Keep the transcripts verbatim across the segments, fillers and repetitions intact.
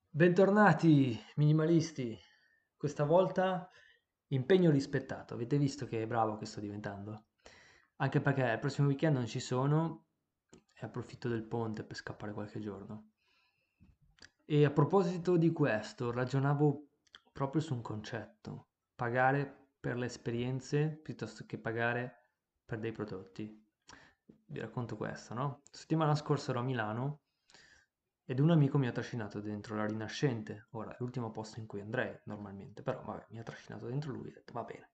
Bentornati minimalisti, questa volta impegno rispettato, avete visto che bravo che sto diventando? Anche perché il prossimo weekend non ci sono e approfitto del ponte per scappare qualche giorno. E a proposito di questo, ragionavo proprio su un concetto, pagare per le esperienze piuttosto che pagare per dei prodotti. Vi racconto questo, no? Settimana scorsa ero a Milano ed un amico mi ha trascinato dentro la Rinascente. Ora, è l'ultimo posto in cui andrei normalmente, però vabbè, mi ha trascinato dentro lui e ho detto va bene.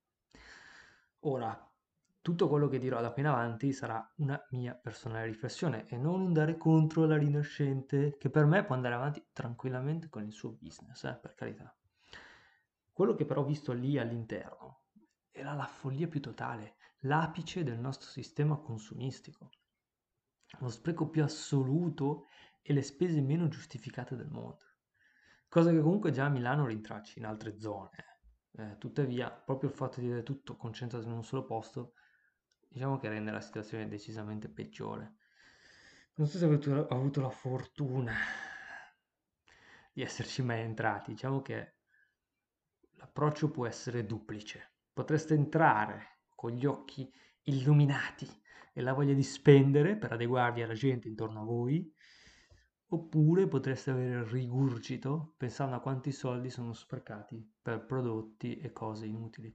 Ora, tutto quello che dirò da qui in avanti sarà una mia personale riflessione e non andare contro la Rinascente, che per me può andare avanti tranquillamente con il suo business, eh, per carità. Quello che però ho visto lì all'interno era la follia più totale, l'apice del nostro sistema consumistico, lo spreco più assoluto e le spese meno giustificate del mondo. Cosa che comunque già a Milano rintracci in altre zone. Eh, tuttavia, proprio il fatto di avere tutto concentrato in un solo posto, diciamo che rende la situazione decisamente peggiore. Non so se avete avuto, avuto la fortuna di esserci mai entrati, diciamo che l'approccio può essere duplice. Potreste entrare con gli occhi illuminati e la voglia di spendere per adeguarvi alla gente intorno a voi, oppure potreste avere il rigurgito pensando a quanti soldi sono sprecati per prodotti e cose inutili.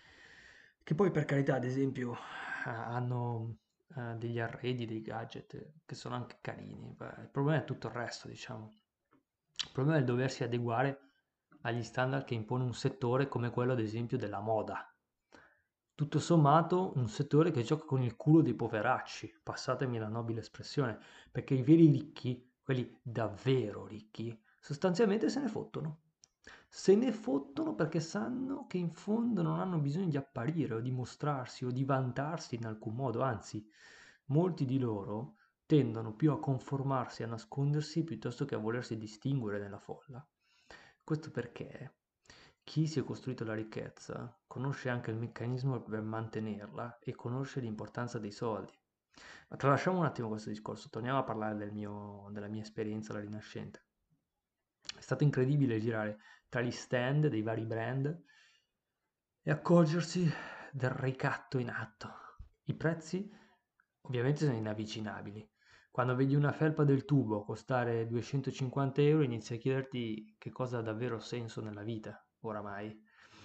Che poi per carità, ad esempio, eh, hanno eh, degli arredi, dei gadget che sono anche carini. Beh, il problema è tutto il resto, diciamo. Il problema è il doversi adeguare agli standard che impone un settore come quello, ad esempio, della moda. Tutto sommato, un settore che gioca con il culo dei poveracci, passatemi la nobile espressione, perché i veri ricchi, quelli davvero ricchi, sostanzialmente se ne fottono. Se ne fottono perché sanno che in fondo non hanno bisogno di apparire o di mostrarsi o di vantarsi in alcun modo, anzi, molti di loro tendono più a conformarsi e a nascondersi piuttosto che a volersi distinguere nella folla. Questo perché chi si è costruito la ricchezza conosce anche il meccanismo per mantenerla e conosce l'importanza dei soldi. Ma tralasciamo un attimo questo discorso, torniamo a parlare del mio- della mia esperienza alla Rinascente. È stato incredibile girare tra gli stand dei vari brand e accorgersi del ricatto in atto. I prezzi ovviamente sono inavvicinabili. Quando vedi una felpa del tubo costare duecentocinquanta euro inizi a chiederti che cosa ha davvero senso nella vita, oramai.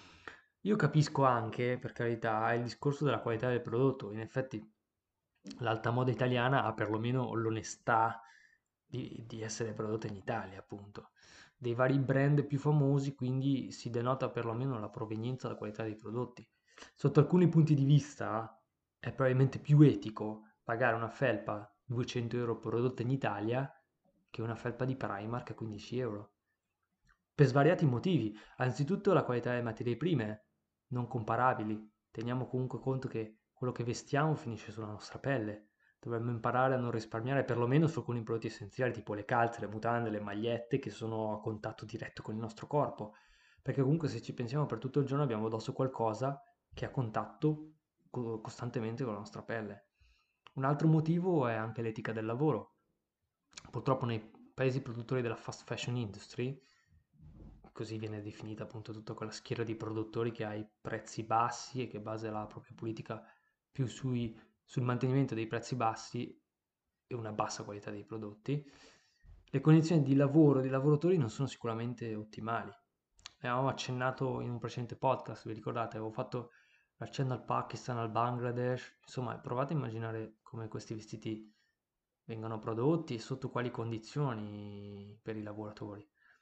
Io capisco anche, per carità, il discorso della qualità del prodotto. In effetti l'alta moda italiana ha perlomeno l'onestà di, di essere prodotta in Italia, appunto. Dei vari brand più famosi, quindi si denota perlomeno la provenienza e la qualità dei prodotti. Sotto alcuni punti di vista è probabilmente più etico pagare una felpa duecento euro prodotta in Italia che una felpa di Primark a quindici euro. Per svariati motivi. Anzitutto la qualità delle materie prime, non comparabili. Teniamo comunque conto che quello che vestiamo finisce sulla nostra pelle. Dovremmo imparare a non risparmiare perlomeno su alcuni prodotti essenziali, tipo le calze, le mutande, le magliette, che sono a contatto diretto con il nostro corpo. Perché comunque se ci pensiamo per tutto il giorno abbiamo addosso qualcosa che ha contatto co- costantemente con la nostra pelle. Un altro motivo è anche l'etica del lavoro. Purtroppo nei paesi produttori della fast fashion industry, così viene definita appunto tutta quella schiera di produttori che ha i prezzi bassi e che basa la propria politica più sui- sul mantenimento dei prezzi bassi e una bassa qualità dei prodotti, le condizioni di lavoro dei lavoratori non sono sicuramente ottimali. Ne avevamo accennato in un precedente podcast, vi ricordate? Avevo fatto l'accenno al Pakistan, al Bangladesh, insomma, provate a immaginare come questi vestiti vengano prodotti e sotto quali condizioni per i lavoratori.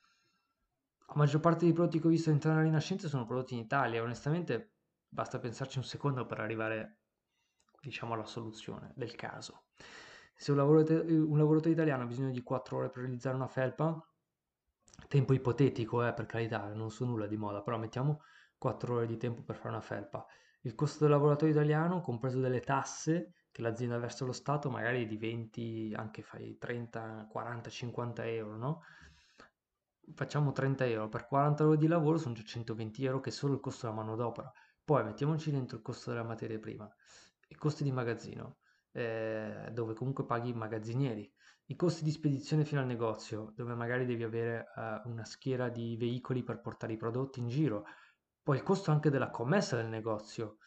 La maggior parte dei prodotti che ho visto all'interno della Rinascenza sono prodotti in Italia, onestamente basta pensarci un secondo per arrivare, diciamo, alla soluzione del caso. Se un lavoratore, un lavoratore italiano ha bisogno di quattro ore per realizzare una felpa, tempo ipotetico, eh, per carità, non so nulla di moda, però mettiamo quattro ore di tempo per fare una felpa. Il costo del lavoratore italiano, compreso delle tasse che l'azienda versa allo Stato, magari diventi anche fai trenta, quaranta, cinquanta euro, no? Facciamo trenta euro, per quaranta ore di lavoro sono già centoventi euro che è solo il costo della manodopera. Poi mettiamoci dentro il costo della materia prima, i costi di magazzino, eh, dove comunque paghi i magazzinieri, I costi di spedizione fino al negozio, dove magari devi avere eh, una schiera di veicoli per portare i prodotti in giro, poi il costo anche della commessa del negozio,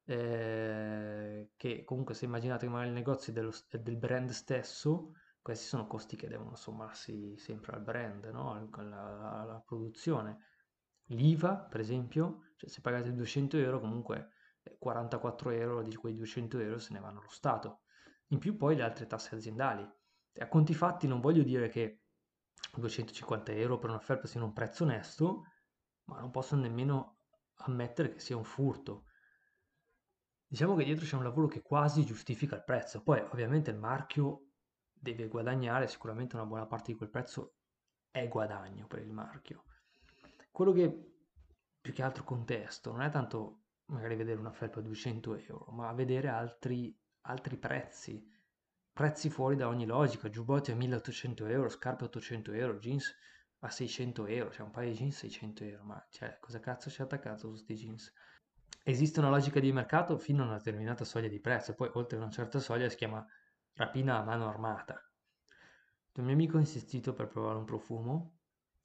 eh, che comunque se immaginate che magari il negozio è, dello- è del brand stesso, questi sono costi che devono sommarsi sempre al brand, no? Al- alla, alla produzione. L'I V A, per esempio, cioè se pagate duecento euro, comunque eh, quarantaquattro euro di quei duecento euro se ne vanno allo Stato. In più poi le altre tasse aziendali. E a conti fatti non voglio dire che duecentocinquanta euro per una felpa sia un prezzo onesto, ma non posso nemmeno ammettere che sia un furto. Diciamo che dietro c'è un lavoro che quasi giustifica il prezzo. Poi ovviamente il marchio deve guadagnare, sicuramente una buona parte di quel prezzo è guadagno per il marchio. Quello che più che altro contesto non è tanto magari vedere una felpa a duecento euro, ma vedere altri, altri prezzi, prezzi fuori da ogni logica, giubbotti a milleottocento euro, scarpe a ottocento euro, jeans a seicento euro, cioè un paio di jeans seicento euro, ma cioè, cosa cazzo c'è attaccato su questi jeans? Esiste una logica di mercato fino a una determinata soglia di prezzo, poi oltre una certa soglia si chiama rapina a mano armata. Un mio amico ha insistito per provare un profumo,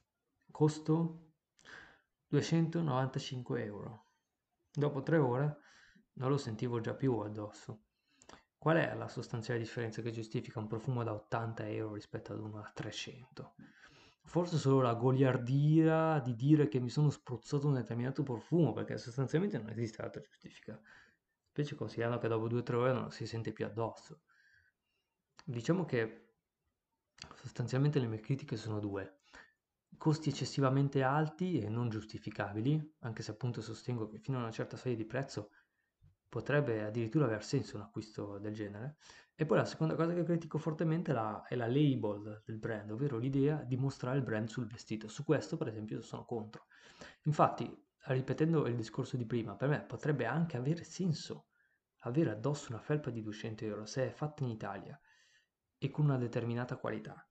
costo duecentonovantacinque euro. Dopo tre ore non lo sentivo già più addosso. Qual è la sostanziale differenza che giustifica un profumo da ottanta euro rispetto ad uno a trecento? Forse solo la goliardia di dire che mi sono spruzzato un determinato profumo, perché sostanzialmente non esiste altra giustifica. Specie considerando che dopo due o tre ore non si sente più addosso. Diciamo che sostanzialmente le mie critiche sono due. Costi eccessivamente alti e non giustificabili, anche se appunto sostengo che fino a una certa soglia di prezzo potrebbe addirittura aver senso un acquisto del genere. E poi la seconda cosa che critico fortemente è la, è la label del brand, ovvero l'idea di mostrare il brand sul vestito. Su questo, per esempio, sono contro. Infatti, ripetendo il discorso di prima, per me potrebbe anche avere senso avere addosso una felpa di duecento euro se è fatta in Italia e con una determinata qualità.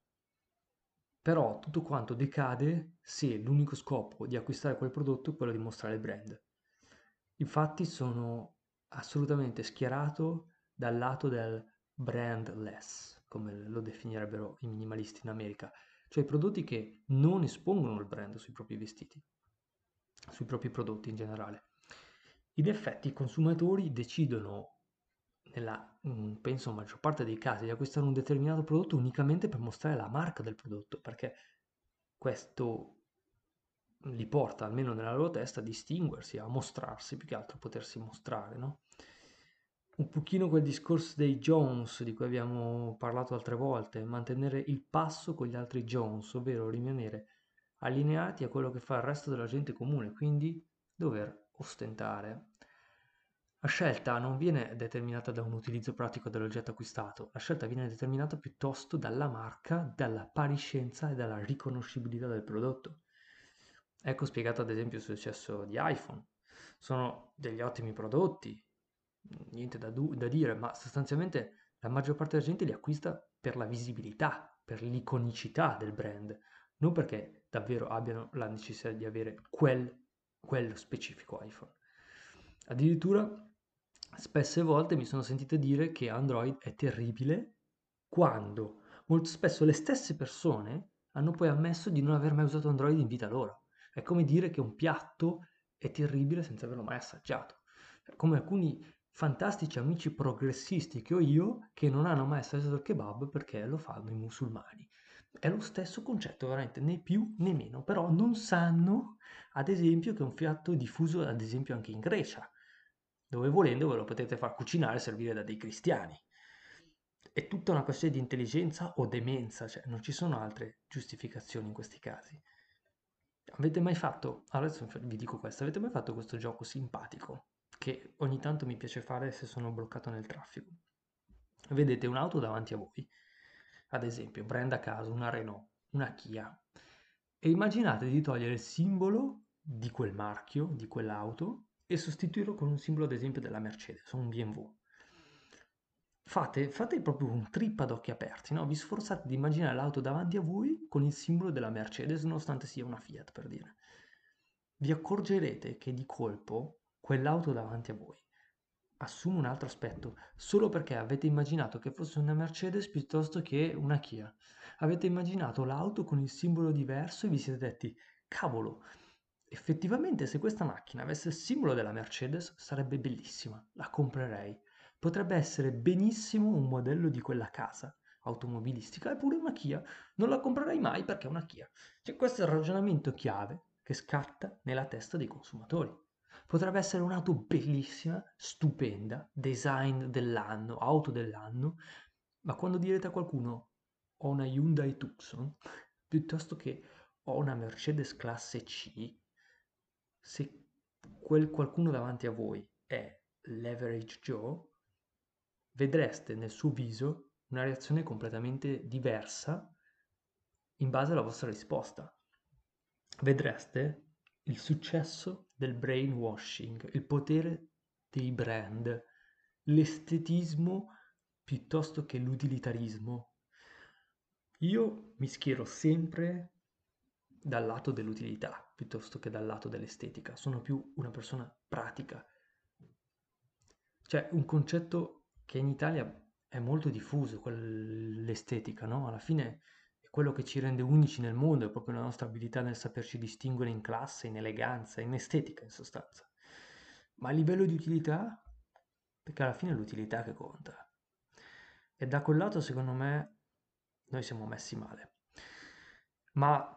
Però tutto quanto decade se l'unico scopo di acquistare quel prodotto è quello di mostrare il brand. Infatti sono assolutamente schierato dal lato del brandless, come lo definirebbero i minimalisti in America, cioè i prodotti che non espongono il brand sui propri vestiti, sui propri prodotti in generale. In effetti i consumatori decidono, nella, mm, penso, maggior parte dei casi, di acquistare un determinato prodotto unicamente per mostrare la marca del prodotto, perché questo li porta, almeno nella loro testa, a distinguersi, a mostrarsi, più che altro a potersi mostrare, no? Un pochino quel discorso dei Jones di cui abbiamo parlato altre volte, mantenere il passo con gli altri Jones, ovvero rimanere allineati a quello che fa il resto della gente comune, quindi dover ostentare. La scelta non viene determinata da un utilizzo pratico dell'oggetto acquistato, la scelta viene determinata piuttosto dalla marca, dalla pariscenza e dalla riconoscibilità del prodotto. Ecco spiegato ad esempio il successo di iPhone. Sono degli ottimi prodotti, niente da, du- da dire, ma sostanzialmente la maggior parte della gente li acquista per la visibilità, per l'iconicità del brand, non perché davvero abbiano la necessità di avere quel, quello specifico iPhone. Addirittura spesse volte mi sono sentito dire che Android è terribile quando molto spesso le stesse persone hanno poi ammesso di non aver mai usato Android in vita loro. È come dire che un piatto è terribile senza averlo mai assaggiato. È come alcuni fantastici amici progressisti che ho io che non hanno mai assaggiato il kebab perché lo fanno i musulmani. È lo stesso concetto, veramente, né più né meno, però non sanno, ad esempio, che è un piatto diffuso, ad esempio, anche in Grecia, dove volendo ve lo potete far cucinare e servire da dei cristiani. È tutta una questione di intelligenza o demenza, cioè non ci sono altre giustificazioni in questi casi. Avete mai fatto, adesso vi dico questo, avete mai fatto questo gioco simpatico che ogni tanto mi piace fare se sono bloccato nel traffico? Vedete un'auto davanti a voi, ad esempio, brand a caso, una Renault, una Kia, e immaginate di togliere il simbolo di quel marchio, di quell'auto, e sostituirlo con un simbolo, ad esempio, della Mercedes, o un B M W. Fate, fate proprio un trip ad occhi aperti, no? Vi sforzate di immaginare l'auto davanti a voi con il simbolo della Mercedes, nonostante sia una Fiat, per dire. Vi accorgerete che di colpo quell'auto davanti a voi assume un altro aspetto, solo perché avete immaginato che fosse una Mercedes piuttosto che una Kia. Avete immaginato l'auto con il simbolo diverso e vi siete detti, cavolo, effettivamente se questa macchina avesse il simbolo della Mercedes sarebbe bellissima, la comprerei. Potrebbe essere benissimo un modello di quella casa automobilistica, eppure una Kia. Non la comprerei mai perché è una Kia. Cioè, questo è il ragionamento chiave che scatta nella testa dei consumatori. Potrebbe essere un'auto bellissima, stupenda, design dell'anno, auto dell'anno, ma quando direte a qualcuno ho una Hyundai Tucson, piuttosto che ho una Mercedes classe C, se quel qualcuno davanti a voi è l'average Joe, vedreste nel suo viso una reazione completamente diversa in base alla vostra risposta. Vedreste il successo del brainwashing, il potere dei brand, l'estetismo piuttosto che l'utilitarismo. Io mi schiero sempre dal lato dell'utilità piuttosto che dal lato dell'estetica. Sono più una persona pratica. C'è un concetto che in Italia è molto diffuso, quel- l'estetica, no? Alla fine è quello che ci rende unici nel mondo, è proprio la nostra abilità nel saperci distinguere in classe, in eleganza, in estetica, in sostanza. Ma a livello di utilità, perché alla fine è l'utilità che conta. E da quel lato, secondo me, noi siamo messi male. Ma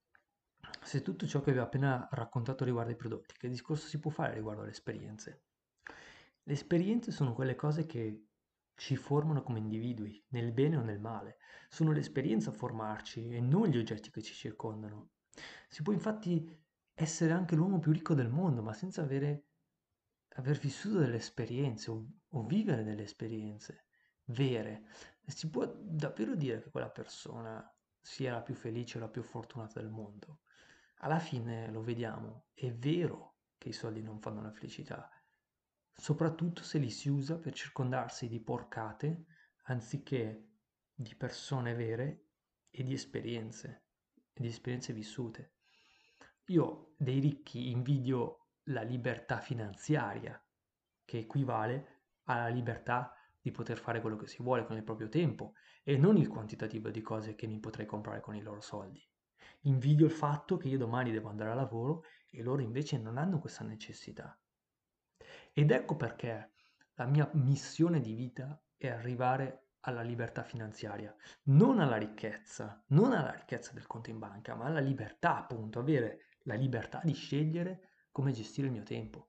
se tutto ciò che vi ho appena raccontato riguarda i prodotti, che discorso si può fare riguardo alle esperienze? Le esperienze sono quelle cose che ci formano come individui, nel bene o nel male. Sono l'esperienza a formarci e non gli oggetti che ci circondano. Si può infatti essere anche l'uomo più ricco del mondo, ma senza avere, aver vissuto delle esperienze o, o vivere delle esperienze vere. Si può davvero dire che quella persona sia la più felice o la più fortunata del mondo. Alla fine lo vediamo, è vero che i soldi non fanno la felicità, soprattutto se li si usa per circondarsi di porcate anziché di persone vere e di esperienze, e di esperienze vissute. Io dei ricchi invidio la libertà finanziaria, che equivale alla libertà di poter fare quello che si vuole con il proprio tempo e non il quantitativo di cose che mi potrei comprare con i loro soldi. Invidio il fatto che io domani devo andare a lavoro e loro invece non hanno questa necessità. Ed ecco perché la mia missione di vita è arrivare alla libertà finanziaria, non alla ricchezza, non alla ricchezza del conto in banca, ma alla libertà, appunto, avere la libertà di scegliere come gestire il mio tempo.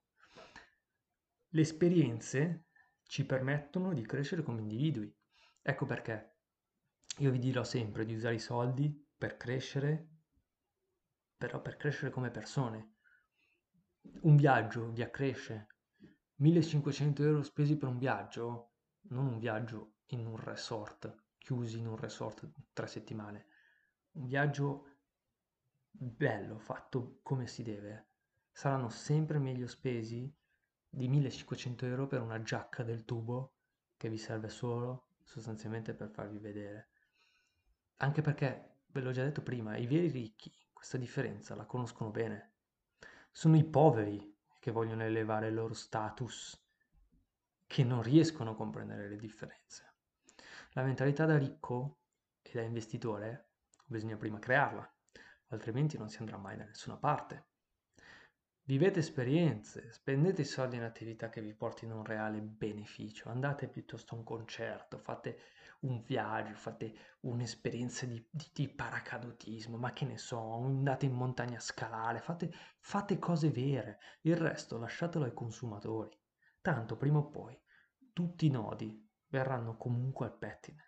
Le esperienze ci permettono di crescere come individui. Ecco perché io vi dirò sempre di usare i soldi per crescere, però per crescere come persone. Un viaggio vi accresce. millecinquecento euro spesi per un viaggio, non un viaggio in un resort, chiusi in un resort tre settimane. Un viaggio bello, fatto come si deve. Saranno sempre meglio spesi di millecinquecento euro per una giacca del tubo che vi serve solo sostanzialmente per farvi vedere. Anche perché, ve l'ho già detto prima, i veri ricchi questa differenza la conoscono bene. Sono i poveri che vogliono elevare il loro status, che non riescono a comprendere le differenze. La mentalità da ricco e da investitore bisogna prima crearla, altrimenti non si andrà mai da nessuna parte. Vivete esperienze, spendete i soldi in attività che vi portino un reale beneficio, andate piuttosto a un concerto, fate un viaggio, fate un'esperienza di, di, di paracadutismo, ma che ne so, andate in montagna a scalare, fate, fate cose vere, il resto lasciatelo ai consumatori. Tanto prima o poi tutti i nodi verranno comunque al pettine.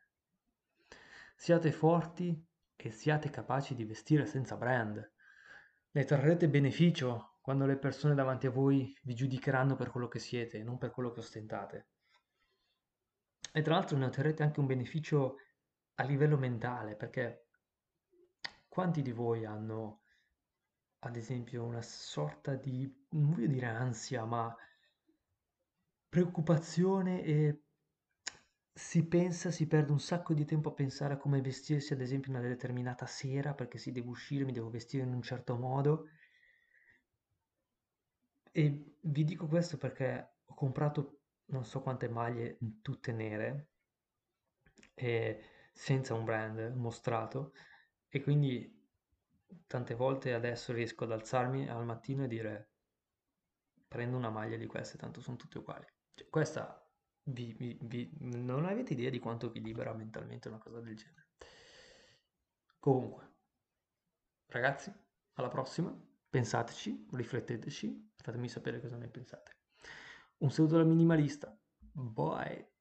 Siate forti e siate capaci di vestire senza brand. Ne trarrete beneficio quando le persone davanti a voi vi giudicheranno per quello che siete, non per quello che ostentate. E tra l'altro ne otterrete anche un beneficio a livello mentale, perché quanti di voi hanno, ad esempio, una sorta di, non voglio dire ansia, ma preoccupazione e si pensa, si perde un sacco di tempo a pensare a come vestirsi, ad esempio, una determinata sera, perché si deve uscire, mi devo vestire in un certo modo. E vi dico questo perché ho comprato non so quante maglie tutte nere e senza un brand mostrato, e quindi tante volte adesso riesco ad alzarmi al mattino e dire prendo una maglia di queste, tanto sono tutte uguali. Cioè, questa vi, vi- vi- non avete idea di quanto vi libera mentalmente una cosa del genere. Comunque, ragazzi, alla prossima, pensateci, rifletteteci, fatemi sapere cosa ne pensate. Un saluto dal minimalista, bye!